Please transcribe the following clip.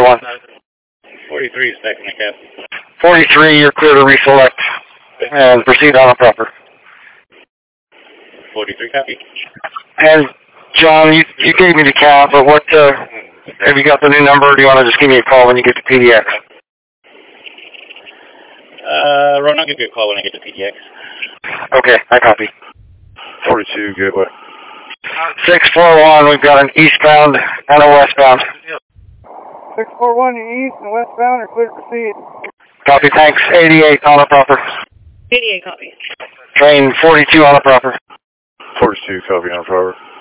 641. 43 is back in the cab. 43, you're clear to reselect and proceed on a proper. 43 copy. And John, you gave me the cab, but what, have you got the new number, or do you want to just give me a call when you get to PDX? Ron, I'll give you a call when I get to PDX. Okay, I copy. 42, Gateway. 641, we've got an eastbound and a westbound. 641, the east and westbound are clear to proceed. Copy, thanks. 88 on a proper. 88 copy. Train 42 on a proper. 42, copy on proper.